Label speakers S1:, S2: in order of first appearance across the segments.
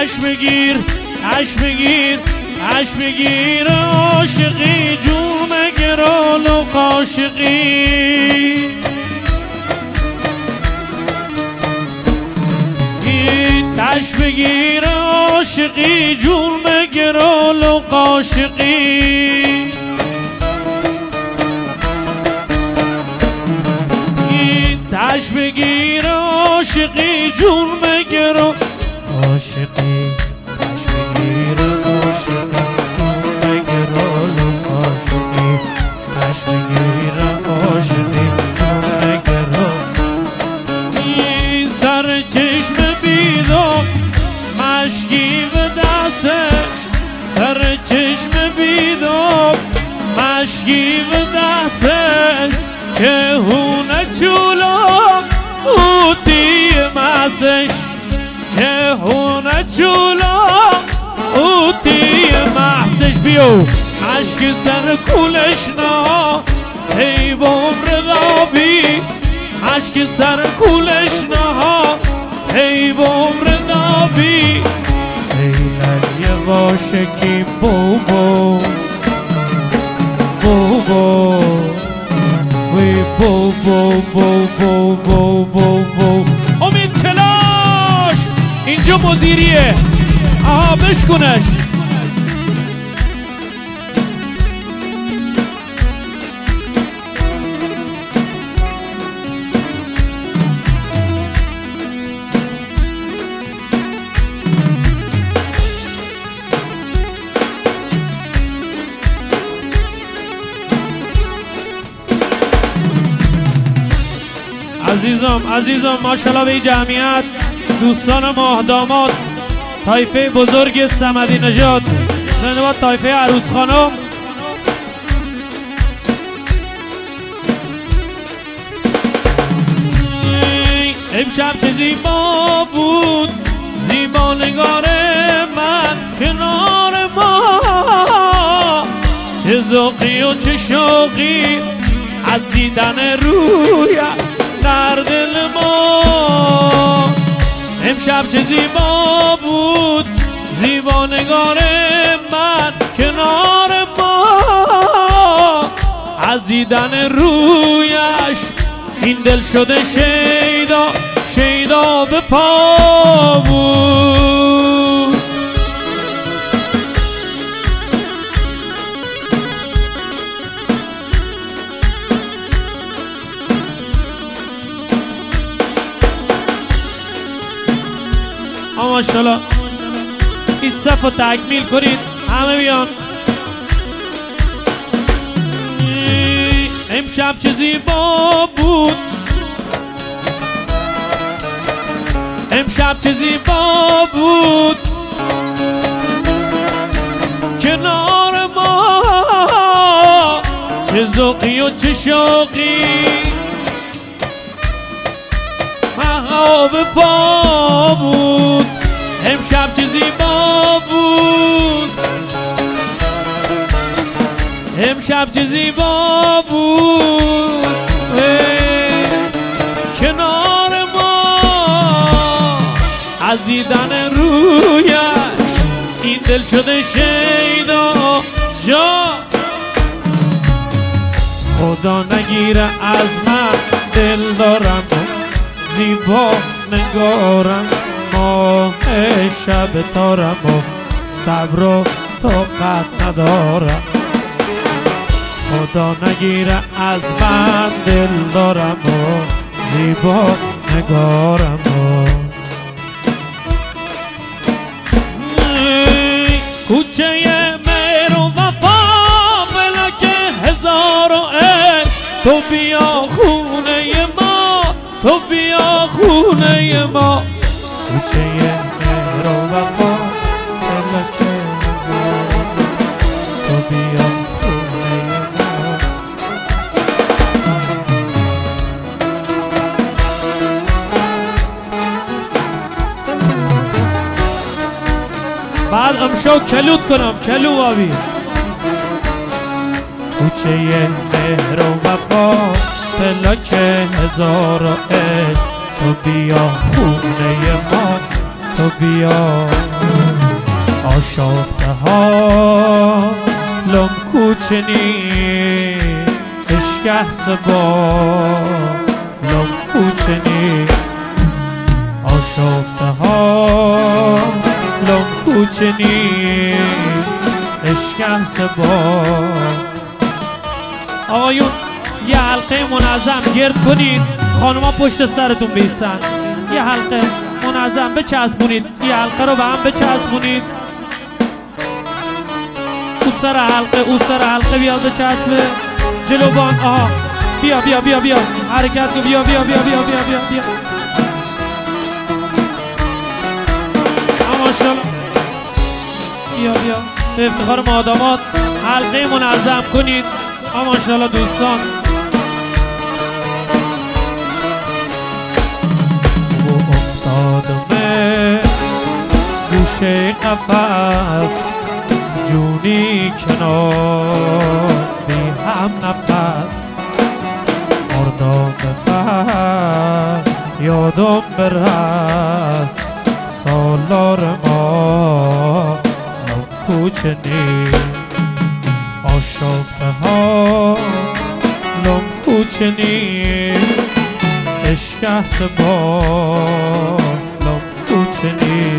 S1: عشق بگیر عاشقی جون گرال و قاشقی عشق بگیر عاشقی جون گرال و قاشقی عشق بگیر عاشقی جون گرال عاشقی مشکی و دستش که هونه چولم اوتی مسش که هونه چولم اوتی محسش بیو مشکی سر کولش نا ای بمر دابی مشکی سر کولش نا ای بمر دابی سیلن یه واشکی بوبو بو وی بو امید کلاش اینجا مدیریه آها بشکنش عزیزم ماشاءالله به جمعیت دوستان ماه داماد طایفه بزرگ صمدی نژاد زنده باد طایفه عروس خانم امشب چه زیبا بود زیبا نگار من کنار ما چه ذوقی و چه شوقی از دیدن رویت در دل ما امشب چه زیبا بود زیبا نگار من کنار ما از دیدن رویش این دل شده شیدا به پا بود ماشاءالله این صف رو تکمیل کنید همه بیان امشب چه زیبا بود امشب چه زیبا بود کنار ما چه ذوقی و چه شوقی مهاب پا بود امشب چه زیبا بود امشب چه زیبا بود کنار ما از دیدن رویش این دل شده شیدا جا خدا نگیره از من دل دارم زیبا نگارم ماه شب تارم و صبر و طاقت ندارم خدا نگیره از من دل دارم و زیبا نگارم و کوچه مهر و وفا فلک هزار و عشق تو بیا خونه ما تو بیا خونه ما کوچه مهر و وفا فلک هزار تو بیا خونه ما بعد امشو کلوت کنم کلو آبی کوچه مهر و وفا فلک هزار و عشق تو بیا خونه ما تو بیا آشفته ها لم کوچنی اشکه سبا لم کوچنی آشفته ها لم کوچنی اشکه سبا. آقایون یه حلقه منظم گرد کنید، خانوما پشت سرتون بیستن. یه حلقه منظم بچسبونید، یه حلقه رو به هم بچسبونید. او سر حلقه بیاد بچسبه جلو بان. آها بیا بیا بیا بیا حرکت کن، بیا بیا بیا بیا بیا بیا بیا. ماشاءالله بیا بیا. به افتخار مادامات حلقه منظم کنید. ماشاءالله دوستان. او افتادم گوشه قفس جونی کنار بی هم نفس مردم بفر یادم برس سالار ما لم کوچنی آشفته ها لم کوچنی اشکه سبا لم کوچنی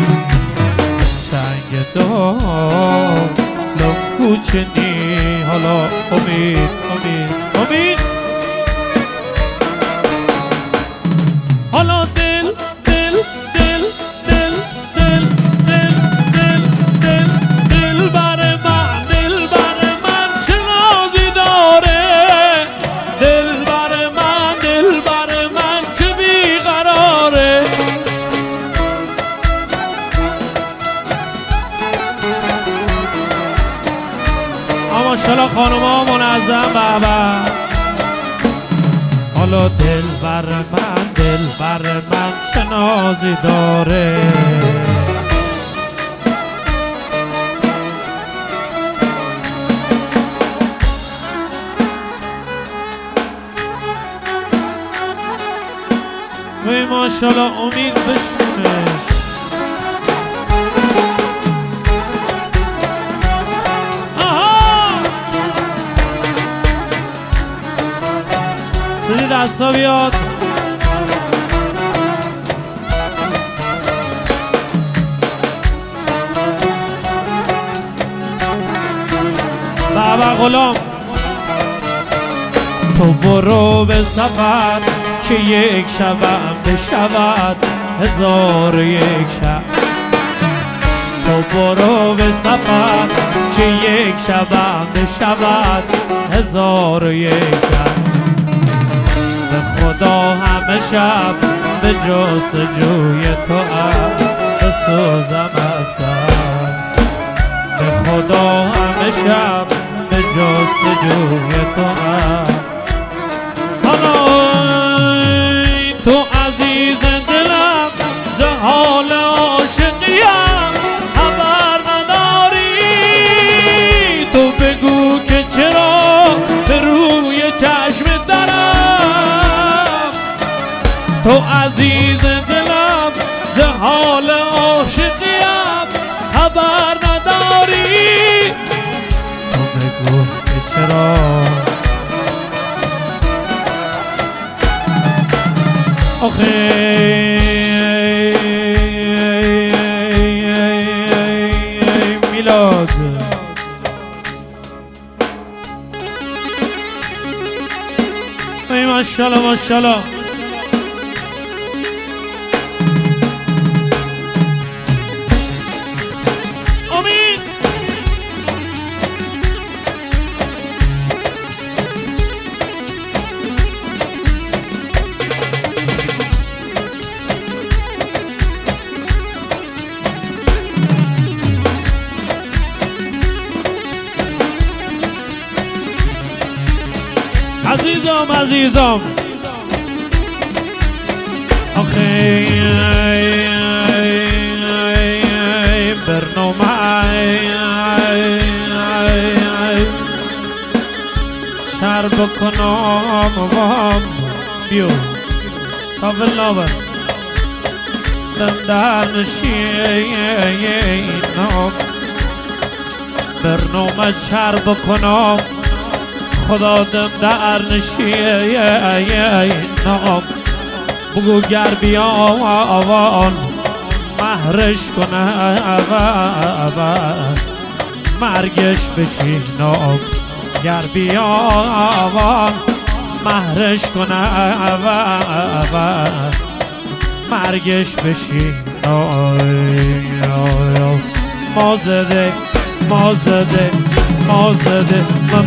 S1: سنگ دام لم کوچنی. حالا امید امید امید. حالا دل دل دل دل دل دل دل دل دل بر من چه نازی داره. دل بر من چه بیقراره. ماشاءالله خانوما منظم بابا. حالا دل بر من چه نازی داره. وی ماشاءالله امید بشونش. سری دستا بیاد. بابا غلام تو برو به سفر که یک شبم بشود 1001 شب. تو برو به سفر که یک شبم بشود 1001 شب. به خدا همه شب به جستجوی تو بسوزم اصلا. به خدا همه شب به جستجوی تو حالا تو عزیز دلم ز حال عاشقیم خبر نداری. تو بگو که چرا به روی چشم درم. تو عزیز دلم ز حال عاشقیم خبر نداری. تو بگو که چرا آخه میلاد ای ماشاءالله ماشاءالله. عزیزم آخه برنامه شر بکنم وام بیو کافل نابر دندر نشین برنامه چر بکنم خدا دم در نشیه نام بگو گر بیان مهرش کنه مرگش بچینم گر بیان مهرش کنه مرگش بچینم ما زده ما زده ما زده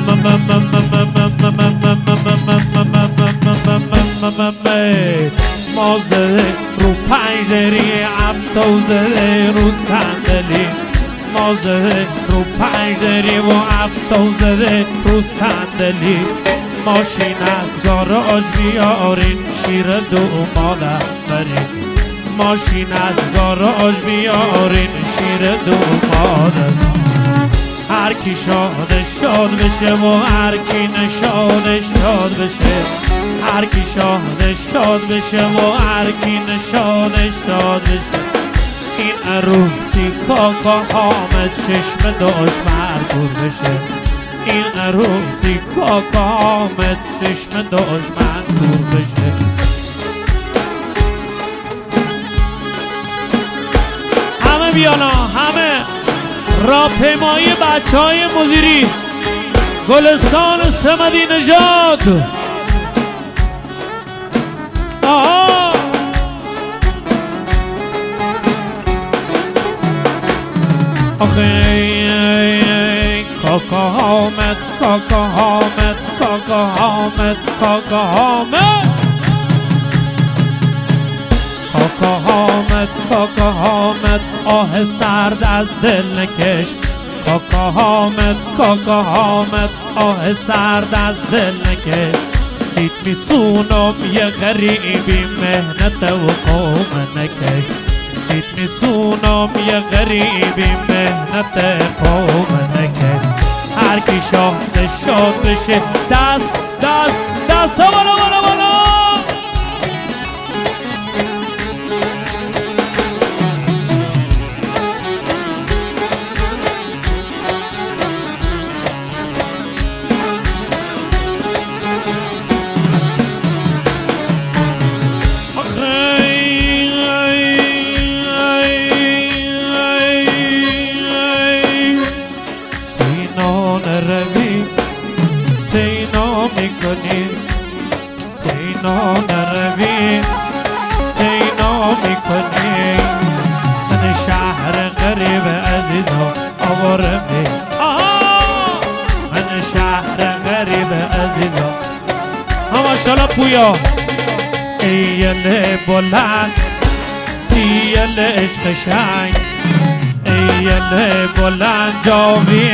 S1: ما زده رو پنجری عبدو زده رو صندلی ما زده رو پنجری و عبدو زده رو صندلی ماشین از گاراژ بیارین شیر دو مادر برین ماشین از گاراژ بیارین شیر دو مادر هر کی شاد شاد بشه و هر کی نشاد شاد بشه هر کی شاد شاد بشه و هر کی نشاد شاد بشه این عروسی کاکا حامد چشم داشت مرگور بشه این عروسی کاکا حامد چشم داشت مرگور بشه همه بیانا همه راهپیمایی بچهای مدیری گلستان صمدی نژاد آها آخه کاکا حامد کاکا حامد کاکا حامد کاکا حامد کاکا حامد کاکا حامد آه سرد از دل نکش کاکا حامد کاکا حامد آه سرد از دل نکش سیت میسونم یه غریبی مهنت و قوم نکش سیت میسونم یه غریبی مهنت قوم نکش هر کی شاد شاد بشه دست دست دست بالا بالا بالا تینا نروی تینا میکنی من شهر غریب عزیزم آوارمی من شهر غریب عزیزم ماشاءالله پویا ایل بلند ایل عشق شنگ ایل بلند جاوی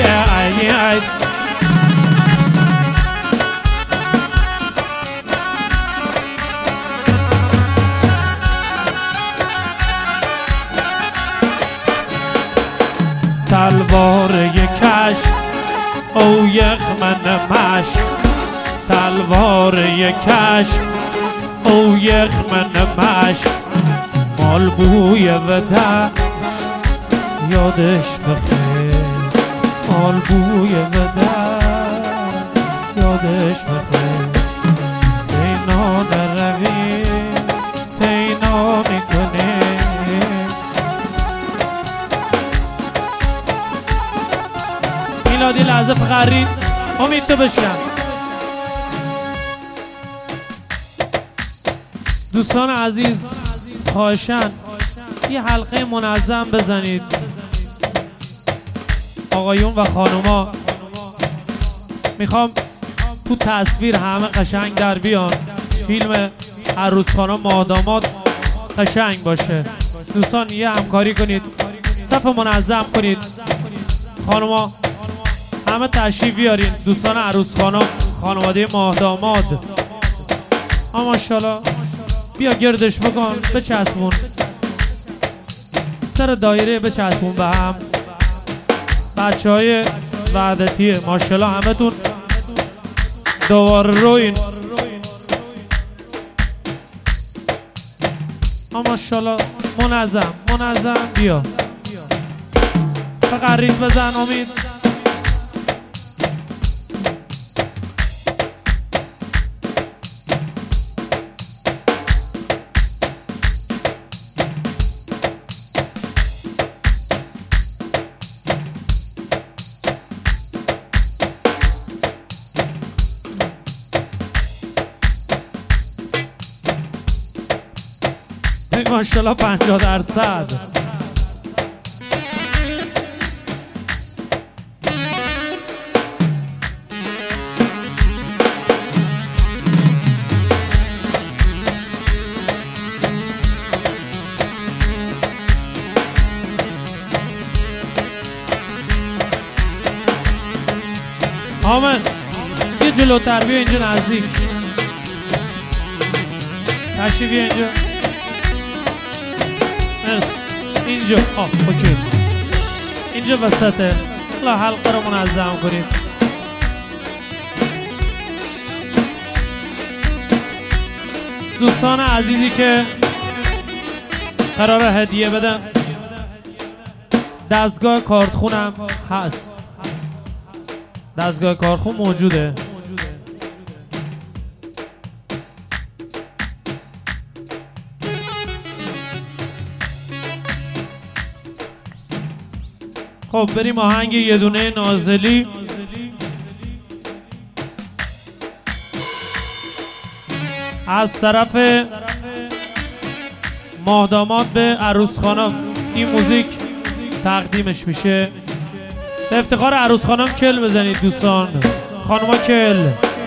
S1: تلوار یکش او یخ من مش تلوار یکش او یخ من مش مال بوی وده یادش بخیر مال بوی وده یادش بخیر تینا نروی تینا میکنه میلادی لحظه فقرین امید تو بشکن دوستان عزیز خواهشن یه حلقه منظم بزنید آقایون و خانوما میخوام تو تصویر همه قشنگ در بیان فیلم عروس خانم مادامات قشنگ باشه دوستان یه همکاری کنید صف منظم کنید خانوما همه تشریف بیارین دوستان عروس خانم خانواده ماداماد ماشاءالله بیا گردش بکن بچسبون سر دایره بچسبون به هم بچه های وحدتیه ماشاءالله همه تون دوباره روین ماشاءالله منظم بیا فقط ریز بزن امید ماشاءالله 50%. حامد یه جلوتر بیا اینجا نزدیک، تشریف بیا اینجا. اینجا اوکی، اینجا وسطه. لا حلقه رو منظم کنید. دوستان عزیزی که قراره هدیه بدن، دستگاه کارتخونم هست، دستگاه کارتخون موجوده. خب بریم آهنگ یه دونه نازلی. از طرف ماهداماد به عروس خانم این موزیک تقدیمش میشه. به افتخار عروس خانم کل بزنید دوستان، خانوما کل.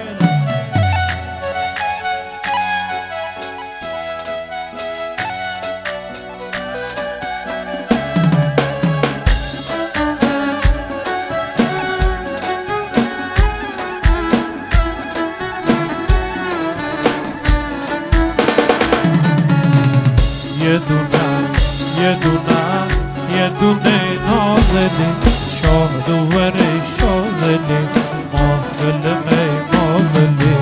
S1: یه دونه نازلی شادوور شازلی ماغل می ماغلی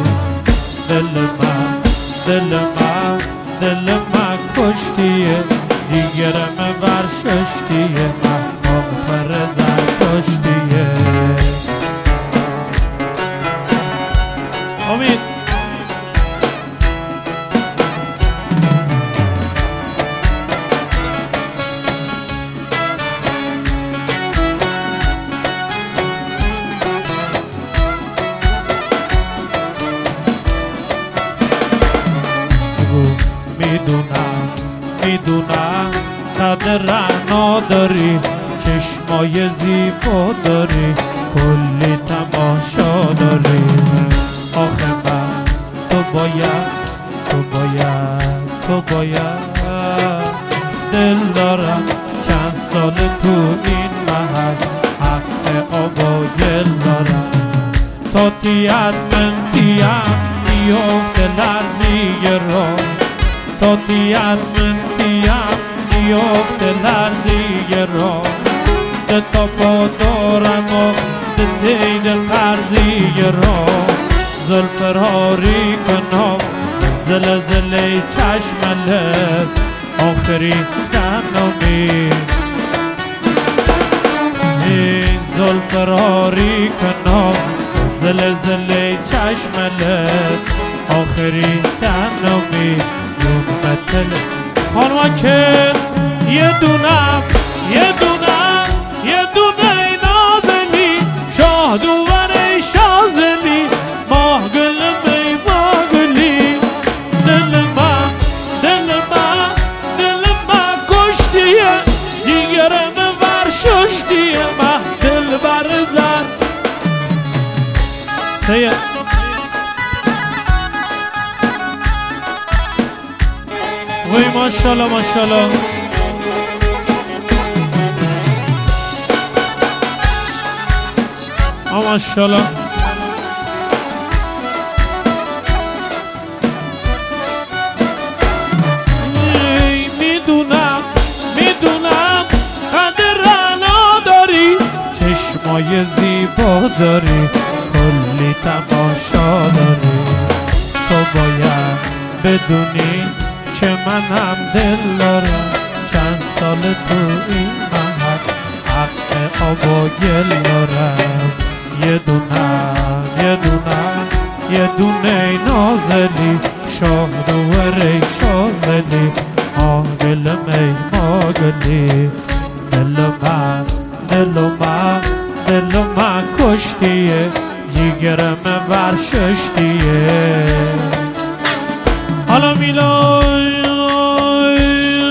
S1: دل من کشتیه دیگرم برششتیه محمام فرزن کشتیه. امید میدونم قدر نداری، چشمای زیبا داری، کلی تماشا داری. آخه من تو باید دل دارم، چند سال تو این محل حق آبا گل دارم. تا تیت من تیم بیافت لرزی را، تا تیت من تیم بیافت لرزی را. ده تا پا دارم و ده دید قرضی را. زلف راری کنم زلزله چشم لب، آخری تنمی این زلف راری کنم زلزله چشم لب، آخری تنمی یومتل. خانوما که یه دونه نازلی شاهدوور شازلی ماه گل می ماگلی. دل من کشتیه دیگرم ورششتیه ماه دل برزن سیه. وی ماشالله ماشالله. ماشالله میدونم قدر نداری، چشمای زیبا داری، کلی تماشا داری. تو باید بدونی که منم دل دارم، چند سال تو این محل حق آب و گل دارم. یه دونه نازلی شاهدوور شازلی ماگل می ماگلی. دل من کشتیه جیگرم ورششتیه. حالا میلای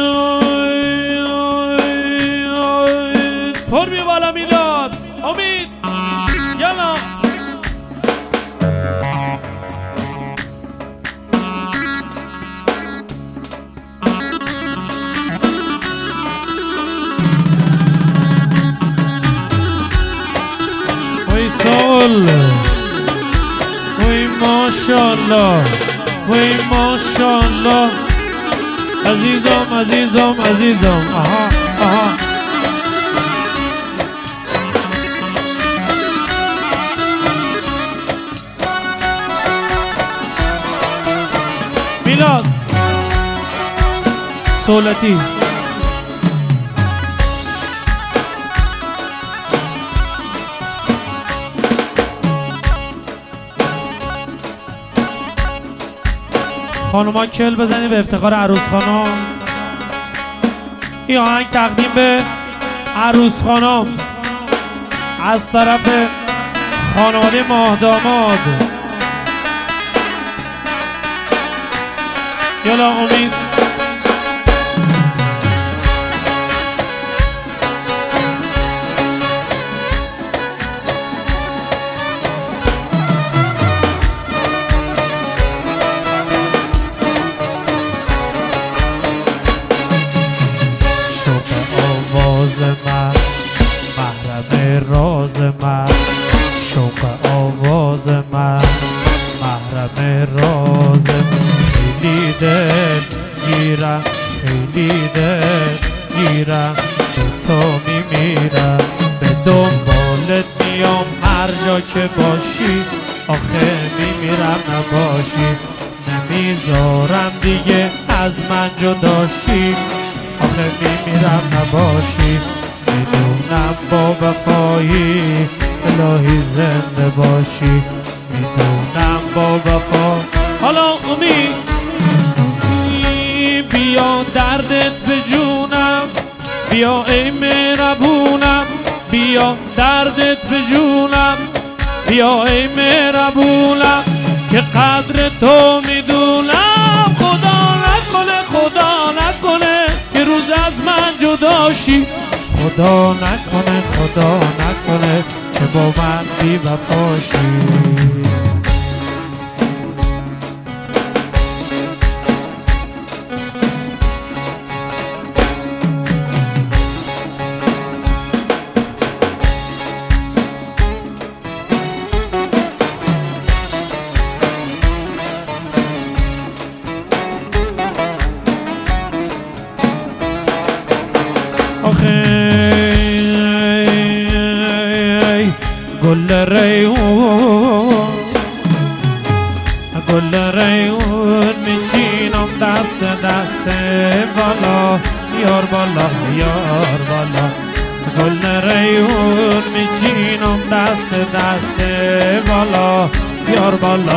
S1: پر بی بالا میلاد امید یالا وی سول وی ماشالله وی ماشالله عزیزم عزیزم عزیزم آها آها میلاد سولتی خانوما کل بزنی به افتخار عروس خانم. این آهنگ تقدیم به عروس خانم از طرف خانواده ماه داماد. یالا امید راز من شوق آواز من محرم راز خیلی دل گیرم خیلی دل گیرم به تو میمیرم به دنبالت میام هر جا که باشی آخه میمیرم نباشی نمیذارم دیگه از من جداشی آخه میمیرم نباشی میدونم با وفایی الهی زنده باشی میدونم با وفا. حالا امید بیا دردت به جونم بیا ای مهربونم بیا دردت به جونم بیا ای مهربونم که قدر تو میدونم خدا نکنه که روز از من جداشی خدا نکنه که با من بی وفاشی. گل ریون میچینم دست بالا یار بالا یار بالا گل ریون میچینم دست بالا یار بالا